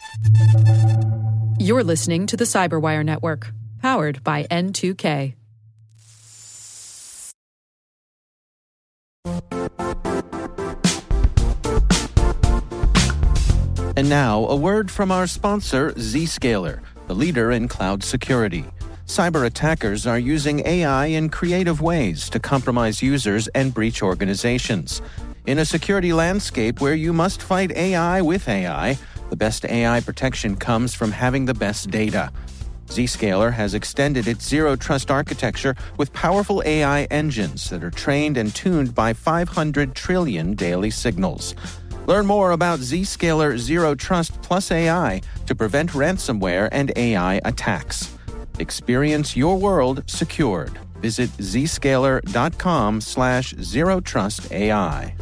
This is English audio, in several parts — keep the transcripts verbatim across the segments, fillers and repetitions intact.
You're listening to the Cyberwire Network, powered by N two K. And now, a word from our sponsor, Zscaler, the leader in cloud security. Cyber attackers are using A I in creative ways to compromise users and breach organizations. In a security landscape where you must fight A I with A I, the best A I protection comes from having the best data. Zscaler has extended its zero-trust architecture with powerful A I engines that are trained and tuned by five hundred trillion daily signals. Learn more about Zscaler Zero Trust Plus A I to prevent ransomware and A I attacks. Experience your world secured. Visit zscaler.com slash zero trust AI.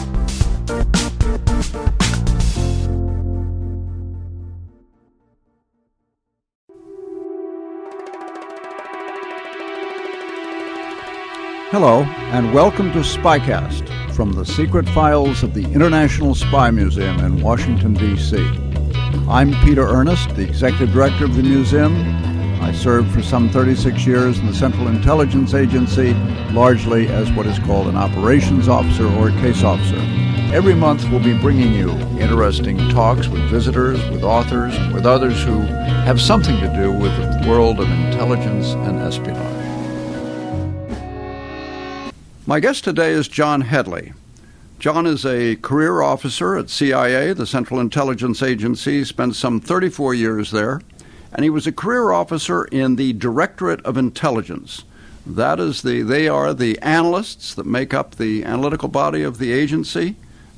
Hello, and welcome to Spycast from the secret files of the International Spy Museum in Washington, D C I'm Peter Ernest, the Executive Director of the museum. I served for some thirty-six years in the Central Intelligence Agency, largely as what is called an operations officer or a case officer. Every month we'll be bringing you interesting talks with visitors, with authors, with others who have something to do with the world of intelligence and espionage. My guest today is John Headley. John is a career officer at C I A, the Central Intelligence Agency, spent some thirty-four years there, and he was a career officer in the Directorate of Intelligence. That is the, they are the analysts that make up the analytical body of the agency.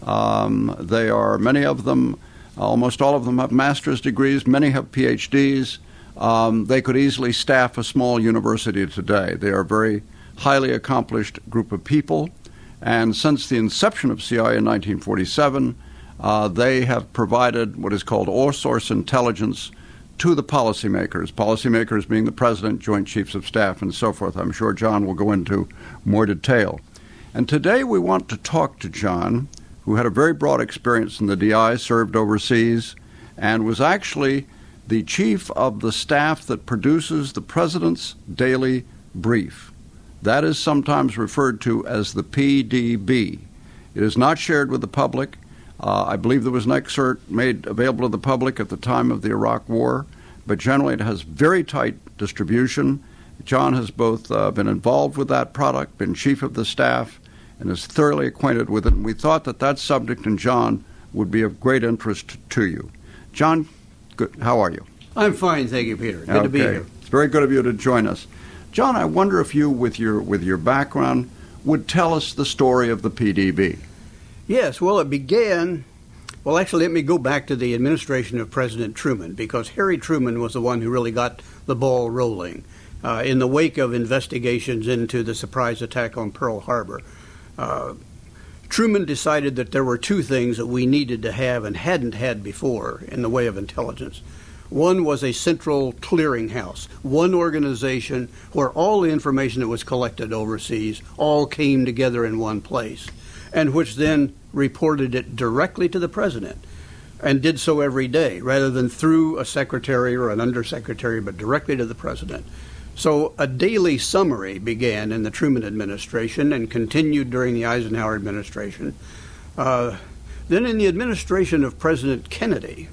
Um, they are, many of them, almost all of them have master's degrees, many have P H Ds. Um, they could easily staff a small university today. They are very highly accomplished group of people, and since the inception of C I A in nineteen forty-seven, uh, they have provided what is called all-source intelligence to the policymakers, policymakers being the President, Joint Chiefs of Staff, and so forth. I'm sure John will go into more detail. And today we want to talk to John, who had a very broad experience in the D I, served overseas, and was actually the chief of the staff that produces the President's Daily Brief. That is sometimes referred to as the P D B. It is not shared with the public. Uh, I believe there was an excerpt made available to the public at the time of the Iraq War, but generally it has very tight distribution. John has both uh, been involved with that product, been chief of the staff, and is thoroughly acquainted with it. And we thought that that subject and John would be of great interest to you. John, good. How are you? I'm fine, thank you, Peter. Good okay. to be here. It's very good of you to join us. John, I wonder if you, with your with your background, would tell us the story of the P D B. Yes, well, it began, well, actually, let me go back to the administration of President Truman, because Harry Truman was the one who really got the ball rolling. Uh, in the wake of investigations into the surprise attack on Pearl Harbor, uh, Truman decided that there were two things that we needed to have and hadn't had before in the way of intelligence. One was a central clearinghouse, one organization where all the information that was collected overseas all came together in one place, and which then reported it directly to the president, and did so every day, rather than through a secretary or an undersecretary, but directly to the president. So a daily summary began in the Truman administration and continued during the Eisenhower administration. Uh, then in the administration of President Kennedy,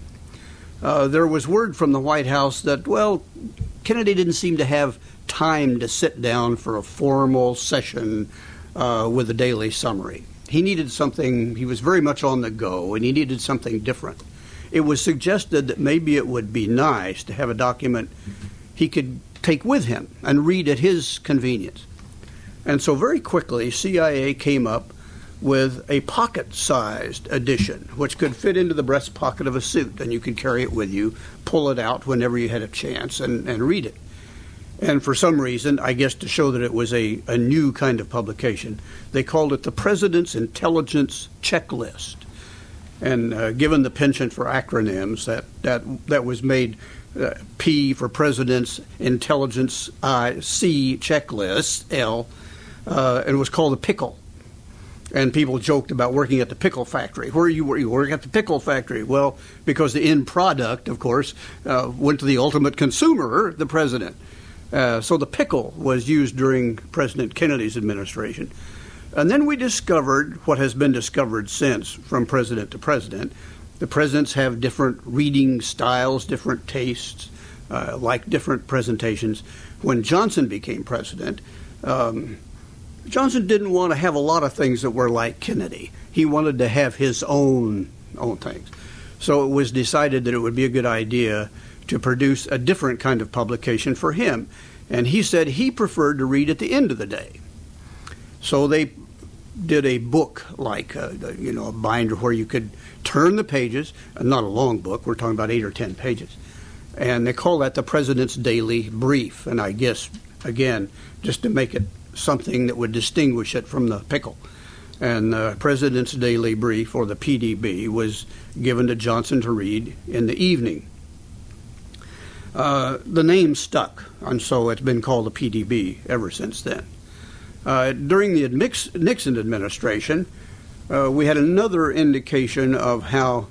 Uh, there was word from the White House that, well, Kennedy didn't seem to have time to sit down for a formal session uh, with a daily summary. He needed something, he was very much on the go, and he needed something different. It was suggested that maybe it would be nice to have a document he could take with him and read at his convenience. And so very quickly, C I A came up with a pocket-sized edition, which could fit into the breast pocket of a suit, and you could carry it with you, pull it out whenever you had a chance, and, and read it. And for some reason, I guess to show that it was a, a new kind of publication, they called it the President's Intelligence Checklist. And uh, given the penchant for acronyms, that, that, that was made uh, P for President's Intelligence, I, C, Checklist, L, uh, and it was called the Pickle. And people joked about working at the pickle factory. Where you were, you work at the pickle factory. Well, because the end product, of course, uh, went to the ultimate consumer, the president. Uh, so the pickle was used during President Kennedy's administration. And then we discovered what has been discovered since from president to president. The presidents have different reading styles, different tastes, uh, like different presentations. When Johnson became president, um, Johnson didn't want to have a lot of things that were like Kennedy. He wanted to have his own own things. So it was decided that it would be a good idea to produce a different kind of publication for him. And he said he preferred to read at the end of the day. So they did a book, like a, you know, a binder where you could turn the pages, not a long book, we're talking about eight or ten pages. And they call that the President's Daily Brief. And I guess, again, just to make it something that would distinguish it from the pickle. And the President's Daily Brief, or the P D B, was given to Johnson to read in the evening. Uh, the name stuck, and so it's been called the P D B ever since then. Uh, during the Nixon administration, uh, we had another indication of how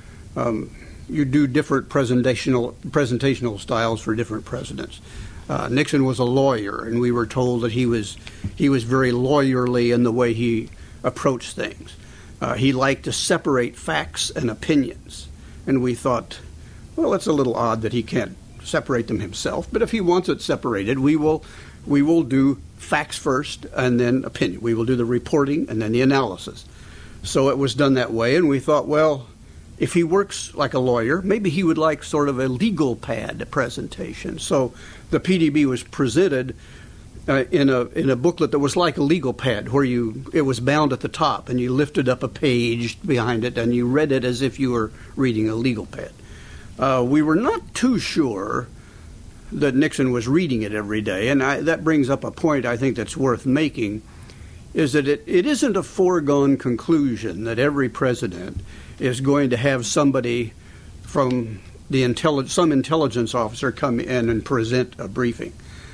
um, you do different presentational presentational styles for different presidents. Uh, Nixon was a lawyer, and we were told that he was he was very lawyerly in the way he approached things. Uh, he liked to separate facts and opinions, and we thought, well, it's a little odd that he can't separate them himself. But if he wants it separated, we will we will do facts first and then opinion. We will do the reporting and then the analysis. So it was done that way, and we thought, well, if he works like a lawyer, maybe he would like sort of a legal pad presentation. So the P D B was presented uh, in a in a booklet that was like a legal pad, where you it was bound at the top, and you lifted up a page behind it, and you read it as if you were reading a legal pad. Uh, we were not too sure that Nixon was reading it every day, and I, that brings up a point I think that's worth making, is that it, it isn't a foregone conclusion that every president is going to have somebody from the intelli- some intelligence officer come in and present a briefing.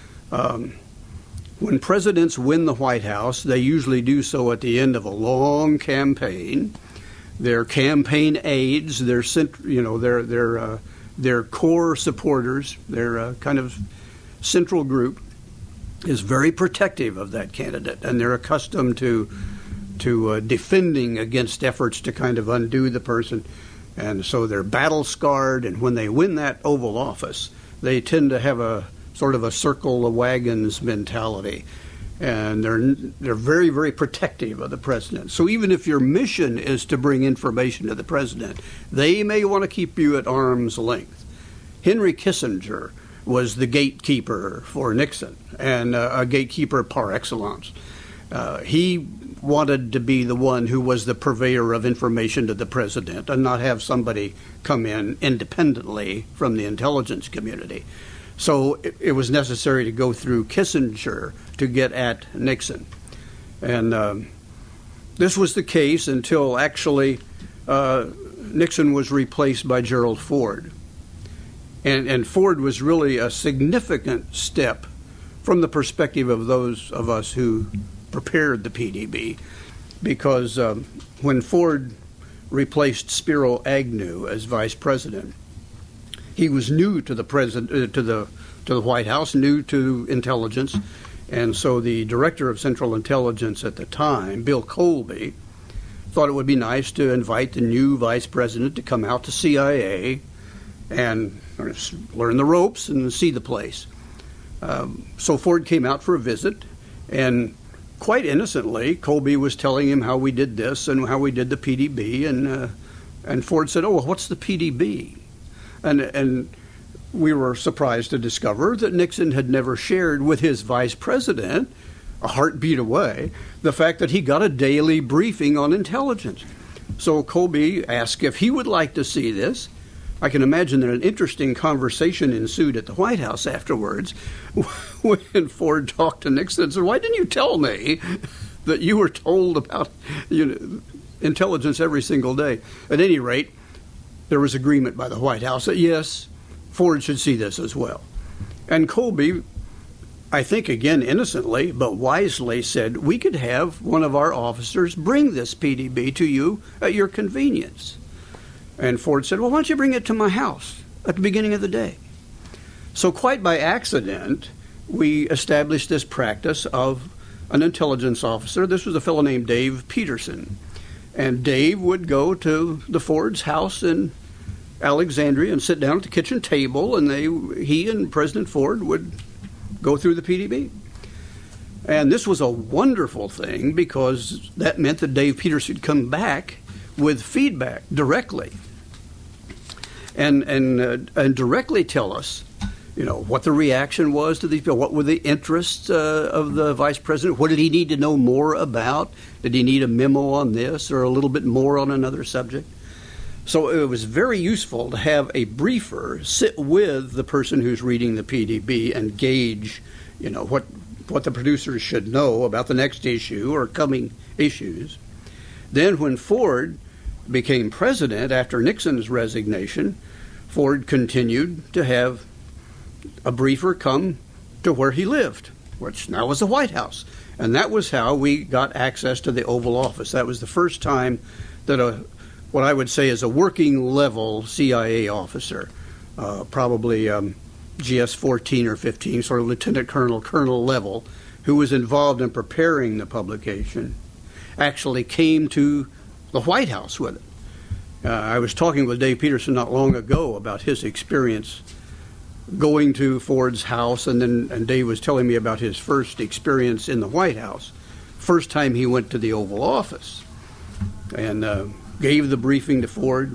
Um, when presidents win the White House, they usually do so at the end of a long campaign. Their campaign aides, their cent- you know, their their uh, their core supporters, their uh, kind of central group, is very protective of that candidate, and they're accustomed to to uh, defending against efforts to kind of undo the person. And so they're battle scarred, and when they win that Oval Office, they tend to have a sort of a circle of wagons mentality. And they're they're very, very protective of the president. So even if your mission is to bring information to the president, they may want to keep you at arm's length. Henry Kissinger was the gatekeeper for Nixon, and uh, a gatekeeper par excellence. Uh, he wanted to be the one who was the purveyor of information to the president and not have somebody come in independently from the intelligence community. So it, it was necessary to go through Kissinger to get at Nixon. And um, this was the case until actually uh, Nixon was replaced by Gerald Ford. And, and Ford was really a significant step from the perspective of those of us who prepared the P D B, because um, when Ford replaced Spiro Agnew as vice president, he was new to the president, uh, to the to the White House, new to intelligence, and so the director of Central Intelligence at the time, Bill Colby, thought it would be nice to invite the new vice president to come out to C I A and learn the ropes and see the place. Um, so Ford came out for a visit, and quite innocently, Colby was telling him how we did this and how we did the P D B, and uh, and Ford said, "Oh, well, what's the P D B?" And and we were surprised to discover that Nixon had never shared with his vice president, a heartbeat away, the fact that he got a daily briefing on intelligence. So Colby asked if he would like to see this. I can imagine that an interesting conversation ensued at the White House afterwards when Ford talked to Nixon and said, "Why didn't you tell me that you were told about you know, intelligence every single day?" At any rate, there was agreement by the White House that, yes, Ford should see this as well. And Colby I think, again, innocently, but wisely said, we could have one of our officers bring this P D B to you at your convenience. And Ford said, well, why don't you bring it to my house at the beginning of the day? So quite by accident, we established this practice of an intelligence officer. This was a fellow named Dave Peterson. And Dave would go to the Ford's house in Alexandria and sit down at the kitchen table, and they, he and President Ford would go through the P D B. And this was a wonderful thing because that meant that Dave Peterson would come back with feedback directly and and uh, and directly tell us, you know, what the reaction was to these people, what were the interests uh, of the vice president, what did he need to know more about, did he need a memo on this or a little bit more on another subject. So it was very useful to have a briefer sit with the person who's reading the P D B and gauge, you know, what what the producers should know about the next issue or coming issues. Then when Ford became president after Nixon's resignation, Ford continued to have a briefer come to where he lived, which now was the White House. And that was how we got access to the Oval Office. That was the first time that a what I would say is a working level C I A officer, uh, probably um, G S fourteen or fifteen, sort of lieutenant colonel, colonel level, who was involved in preparing the publication, actually came to the White House with it. Uh, I was talking with Dave Peterson not long ago about his experience going to Ford's house, and then and Dave was telling me about his first experience in the White House, first time he went to the Oval Office, and uh, gave the briefing to Ford,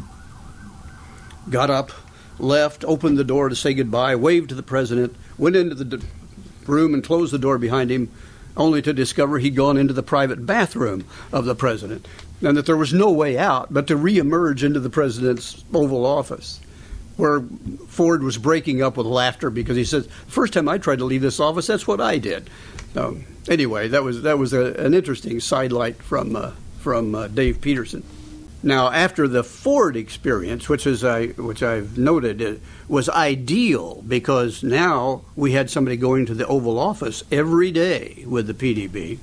got up, left, opened the door to say goodbye, waved to the president, went into the d- room and closed the door behind him, only to discover he'd gone into the private bathroom of the president, and that there was no way out but to reemerge into the president's Oval Office, where Ford was breaking up with laughter because he said, the first time I tried to leave this office, that's what I did. So anyway, that was that was a, an interesting sidelight from uh, from uh, Dave Peterson. Now, after the Ford experience, which is I which I've noted, it was ideal because now we had somebody going to the Oval Office every day with the P D B.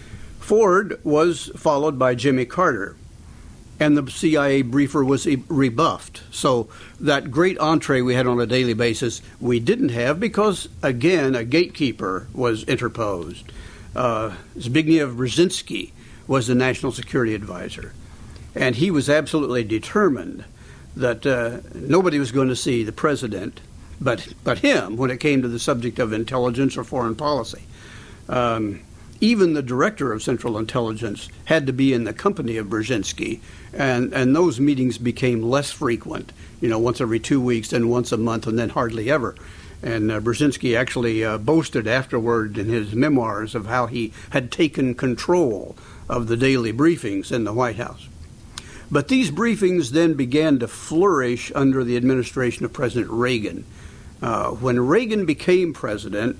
Ford was followed by Jimmy Carter, and the C I A briefer was rebuffed. So that great entree we had on a daily basis, we didn't have because, again, a gatekeeper was interposed. Uh, Zbigniew Brzezinski was the national security advisor, and he was absolutely determined that uh, nobody was going to see the president but but him when it came to the subject of intelligence or foreign policy. Um, even the director of Central Intelligence had to be in the company of Brzezinski, and, and those meetings became less frequent, you know, once every two weeks, then once a month, and then hardly ever. And uh, Brzezinski actually uh, boasted afterward in his memoirs of how he had taken control of the daily briefings in the White House. But these briefings then began to flourish under the administration of President Reagan. Uh, when Reagan became president,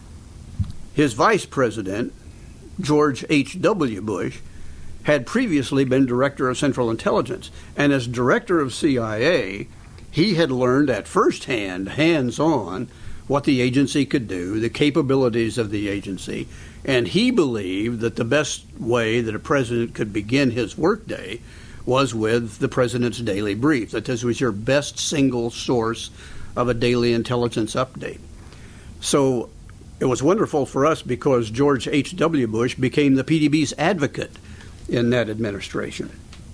his vice president, George H W Bush, had previously been director of Central Intelligence. And as director of C I A, he had learned at firsthand, hands-on, what the agency could do, the capabilities of the agency. And he believed that the best way that a president could begin his workday was with the president's daily brief, that this was your best single source of a daily intelligence update. So it was wonderful for us because George H W Bush became the P D B's advocate in that administration.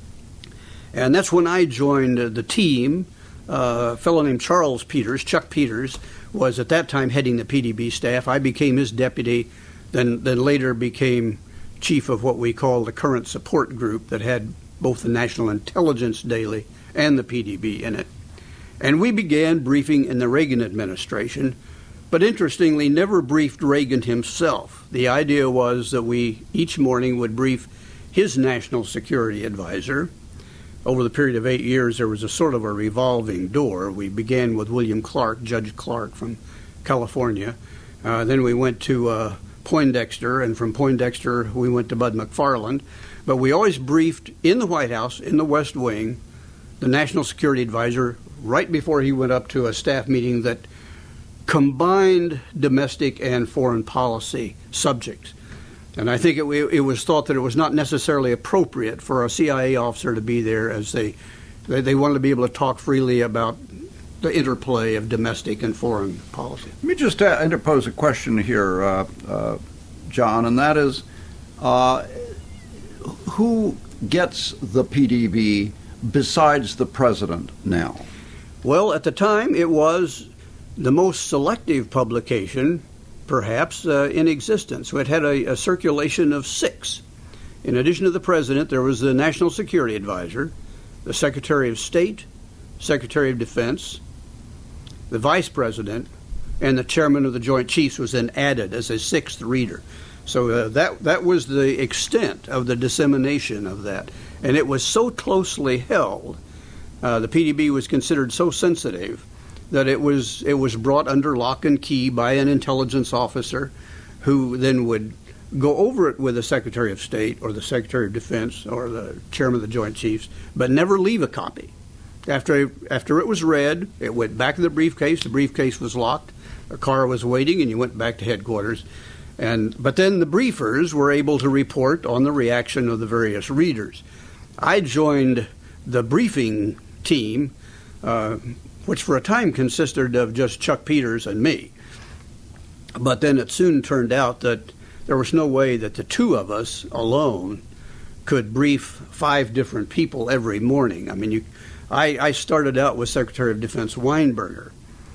And that's when I joined the team. Uh, a fellow named Charles Peters, Chuck Peters, was at that time heading the P D B staff. I became his deputy, then, then later became chief of what we call the Current Support Group that had both the National Intelligence Daily and the P D B in it. And we began briefing in the Reagan administration, but interestingly never briefed Reagan himself. The idea was that we each morning would brief his national security advisor. Over the period of eight years, there was a sort of a revolving door. We began with William Clark, Judge Clark from California. Uh, then we went to uh, Poindexter, and from Poindexter we went to Bud McFarland. But we always briefed in the White House, in the West Wing, the national security advisor right before he went up to a staff meeting that combined domestic and foreign policy subjects. And I think it, it was thought that it was not necessarily appropriate for a C I A officer to be there, as they, they, they wanted to be able to talk freely about the interplay of domestic and foreign policy. Let me just uh, interpose a question here, uh, uh, John, and that is, uh, who gets the P D B besides the president now? Well, at the time, it was the most selective publication, perhaps, uh, in existence. It had a, a circulation of six. In addition to the president, there was the National Security Advisor, the Secretary of State, Secretary of Defense, the Vice President, and the Chairman of the Joint Chiefs was then added as a sixth reader. So uh, that that was the extent of the dissemination of that. And it was so closely held, uh, the P D B was considered so sensitive, that it was it was brought under lock and key by an intelligence officer who then would go over it with the Secretary of State or the Secretary of Defense or the Chairman of the Joint Chiefs, but never leave a copy. After after it was read, it went back to the briefcase. The briefcase was locked. A car was waiting, and you went back to headquarters. And but then the briefers were able to report on the reaction of the various readers. I joined the briefing team, uh, which for a time consisted of just Chuck Peters and me. But then it soon turned out that there was no way that the two of us alone could brief five different people every morning. I mean, you, I, I started out with Secretary of Defense Weinberger,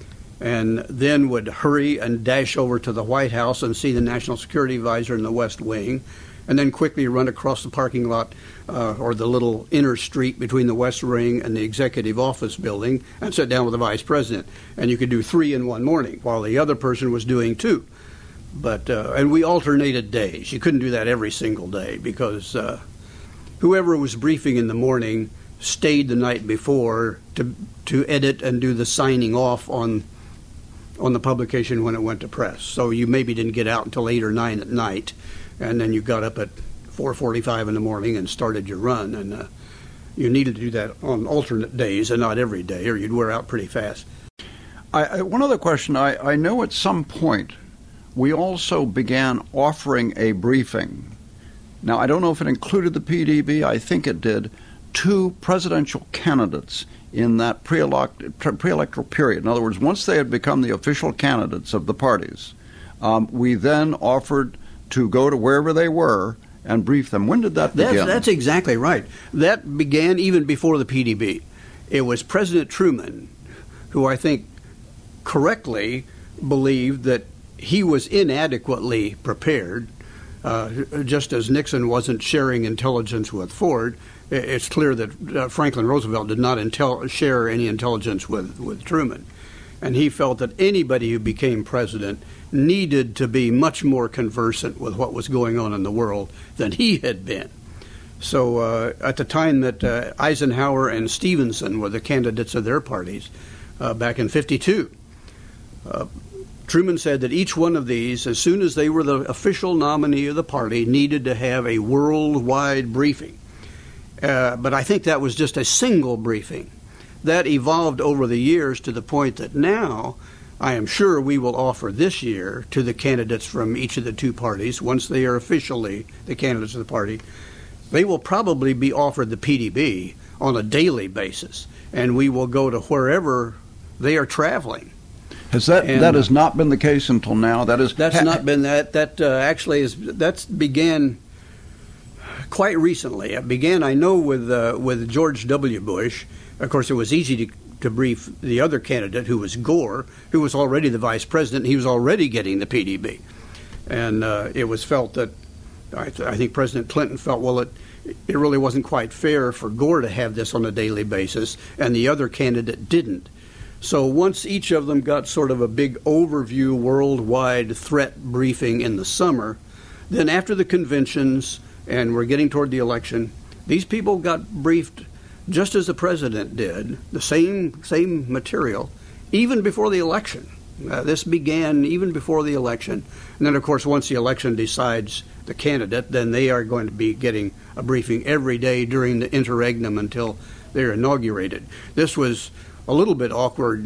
and then would hurry and dash over to the White House and see the National Security Advisor in the West Wing, and then quickly run across the parking lot uh, or the little inner street between the West Wing and the Executive Office building and sit down with the Vice President. And you could do three in one morning while the other person was doing two. But uh, and we alternated days. You couldn't do that every single day because uh, whoever was briefing in the morning stayed the night before to to edit and do the signing off on on the publication when it went to press. So you maybe didn't get out until eight or nine at night, and then you got up at four forty-five in the morning and started your run. And uh, you needed to do that on alternate days and not every day, or you'd wear out pretty fast. I, I, one other question. I, I know at some point we also began offering a briefing. Now, I don't know if it included the P D B. I think it did, to presidential candidates in that pre-electoral period. In other words, once they had become the official candidates of the parties, um, we then offered to go to wherever they were and brief them. When did that begin? That's, that's exactly right. That began even before the P D B. It was President Truman who I think correctly believed that he was inadequately prepared, uh, just as Nixon wasn't sharing intelligence with Ford. It's clear that uh, Franklin Roosevelt did not intel- share any intelligence with, with Truman. And he felt that anybody who became president needed to be much more conversant with what was going on in the world than he had been. So uh, at the time that uh, Eisenhower and Stevenson were the candidates of their parties uh, back in fifty-two, uh, Truman said that each one of these, as soon as they were the official nominee of the party, needed to have a worldwide briefing. Uh, but I think that was just a single briefing. That evolved over the years to the point that now I am sure we will offer this year to the candidates from each of the two parties, once they are officially the candidates of the party, they will probably be offered the P D B on a daily basis, and we will go to wherever they are traveling. Has that and, that has not been the case until now? That is that's ha- not been that. That uh, actually is that's began quite recently. It began, I know, with uh, with George W. Bush. Of course, it was easy to, to brief the other candidate, who was Gore, who was already the vice president. He was already getting the P D B, and uh, it was felt that I, th- I think President Clinton felt, well, it it really wasn't quite fair for Gore to have this on a daily basis, and the other candidate didn't. So once each of them got sort of a big overview worldwide threat briefing in the summer, then after the conventions and we're getting toward the election, these people got briefed just as the president did, the same same material, even before the election. Uh, this began even before the election. And then, of course, once the election decides the candidate, then they are going to be getting a briefing every day during the interregnum until they're inaugurated. This was a little bit awkward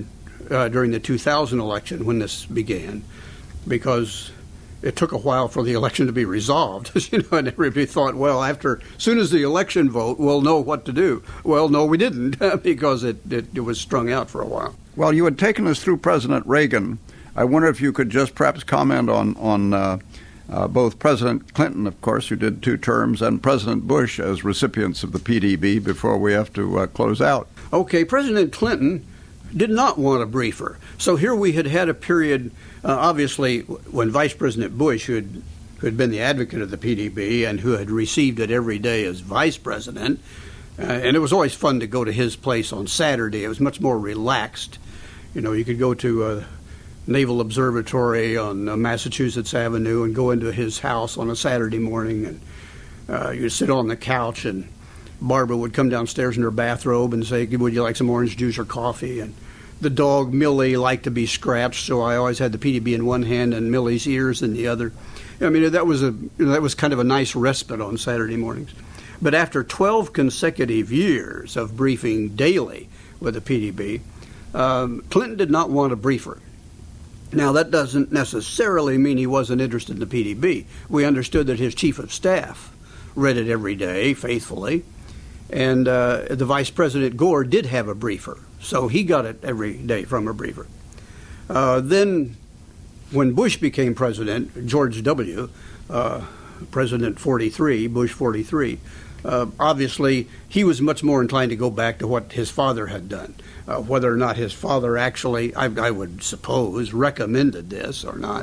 uh, during the two thousand election when this began, because it took a while for the election to be resolved. You know, and everybody thought, well, after as soon as the election vote, we'll know what to do. Well, no, we didn't, because it, it, it was strung out for a while. Well, you had taken us through President Reagan. I wonder if you could just perhaps comment on on uh, uh, both President Clinton, of course, who did two terms, and President Bush as recipients of the P D B before we have to uh, close out. Okay, President Clinton did not want a briefer. So here we had had a period, uh, obviously, when Vice President Bush, who had, who had been the advocate of the P D B and who had received it every day as vice president, uh, and it was always fun to go to his place on Saturday. It was much more relaxed. You know, you could go to a Naval Observatory on uh, Massachusetts Avenue and go into his house on a Saturday morning, and uh, you'd sit on the couch, and Barbara would come downstairs in her bathrobe and say, would you like some orange juice or coffee? And the dog, Millie, liked to be scratched, so I always had the P D B in one hand and Millie's ears in the other. I mean, that was a that was kind of a nice respite on Saturday mornings. But after twelve consecutive years of briefing daily with the P D B, um, Clinton did not want a briefer. Now, that doesn't necessarily mean he wasn't interested in the P D B. We understood that his chief of staff read it every day faithfully. And uh, the Vice President Gore did have a briefer, so he got it every day from a briefer. Uh, then, when Bush became president, George W., uh, President forty-three, Bush forty-three, uh, obviously he was much more inclined to go back to what his father had done. Uh, whether or not his father actually, I, I would suppose, recommended this or not.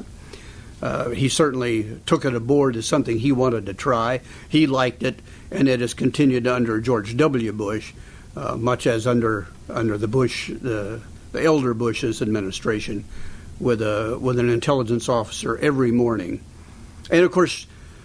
Uh, he certainly took it aboard as something he wanted to try. He liked it, and it has continued under George W. Bush, uh, much as under under the Bush, the, the elder Bush's administration, with a with an intelligence officer every morning. And of course,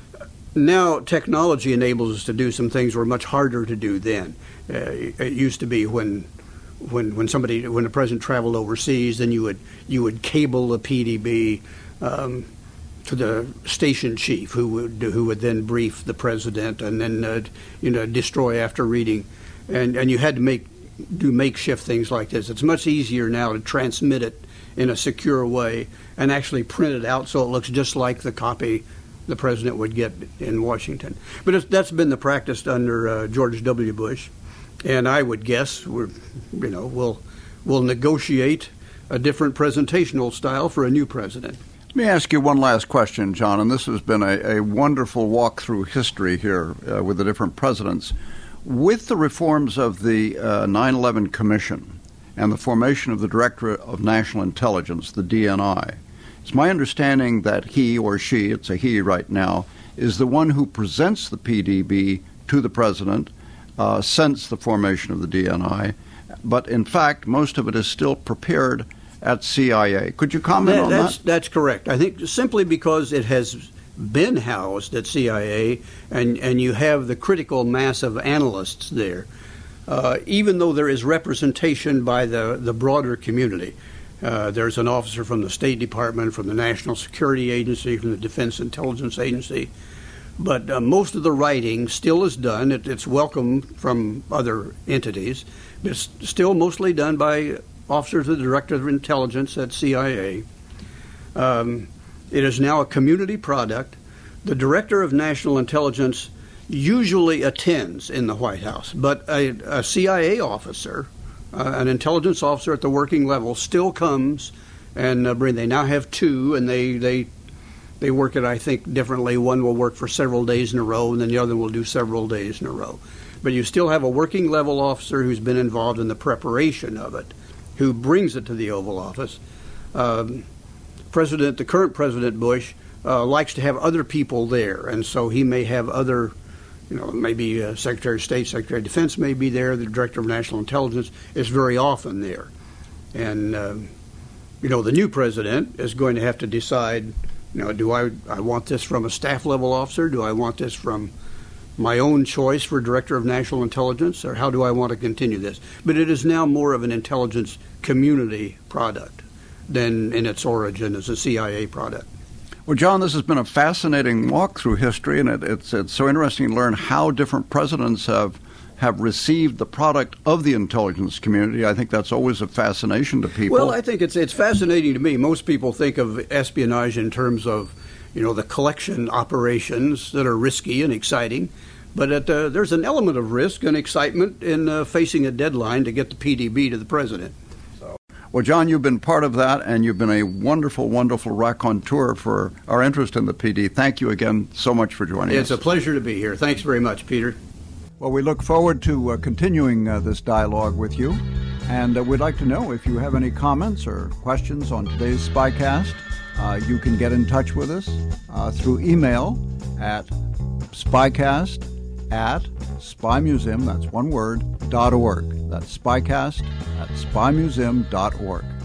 now technology enables us to do some things that were much harder to do then. Uh, it used to be when. When when somebody when the president traveled overseas, then you would you would cable a P D B um, to the station chief, who would who would then brief the president, and then uh, you know destroy after reading, and and you had to make do makeshift things like this. It's much easier now to transmit it in a secure way and actually print it out so it looks just like the copy the president would get in Washington. But it's, that's been the practice under uh, George W. Bush. And I would guess we're, you know, we'll we'll negotiate a different presentational style for a new president. Let me ask you one last question, John, and this has been a, a wonderful walk through history here uh, with the different presidents. With the reforms of the uh, nine eleven Commission and the formation of the Director of National Intelligence, the D N I, it's my understanding that he or she, it's a he right now, is the one who presents the P D B to the president Uh, since the formation of the D N I, but in fact, most of it is still prepared at C I A. Could you comment that, on that's, that? That's correct. I think simply because it has been housed at C I A, and, and you have the critical mass of analysts there, uh, even though there is representation by the, the broader community. Uh, there's an officer from the State Department, from the National Security Agency, from the Defense Intelligence Agency. But uh, most of the writing still is done. It, it's welcome from other entities, but it's still mostly done by officers of the Director of Intelligence at C I A. Um, it is now a community product. The Director of National Intelligence usually attends in the White House, but a, a C I A officer, uh, an intelligence officer at the working level, still comes and uh, bring. They now have two, and they they. They work it, I think, differently. One will work for several days in a row, and then the other will do several days in a row. But you still have a working level officer who's been involved in the preparation of it, who brings it to the Oval Office. Um, President, the current President Bush, uh, likes to have other people there, and so he may have other, you know, maybe uh, Secretary of State, Secretary of Defense may be there. The Director of National Intelligence is very often there, and um, you know, the new president is going to have to decide. You know, do I I want this from a staff level officer? Do I want this from my own choice for Director of National Intelligence, or how do I want to continue this? But it is now more of an intelligence community product than in its origin as a C I A product. Well, John, this has been a fascinating walk through history, and it, it's it's so interesting to learn how different presidents have have received the product of the intelligence community. I think that's always a fascination to people. Well, I think it's it's fascinating to me. Most people think of espionage in terms of, you know, the collection operations that are risky and exciting. But it, uh, there's an element of risk and excitement in uh, facing a deadline to get the P D B to the president. So. Well, John, you've been part of that, and you've been a wonderful, wonderful raconteur for our interest in the P D. Thank you again so much for joining it's us. It's a pleasure to be here. Thanks very much, Peter. Well, we look forward to uh, continuing uh, this dialogue with you, and uh, we'd like to know if you have any comments or questions on today's Spycast. Uh, you can get in touch with us uh, through email at spycast at spymuseum, that's one word, dot org. That's spycast at spymuseum dot org.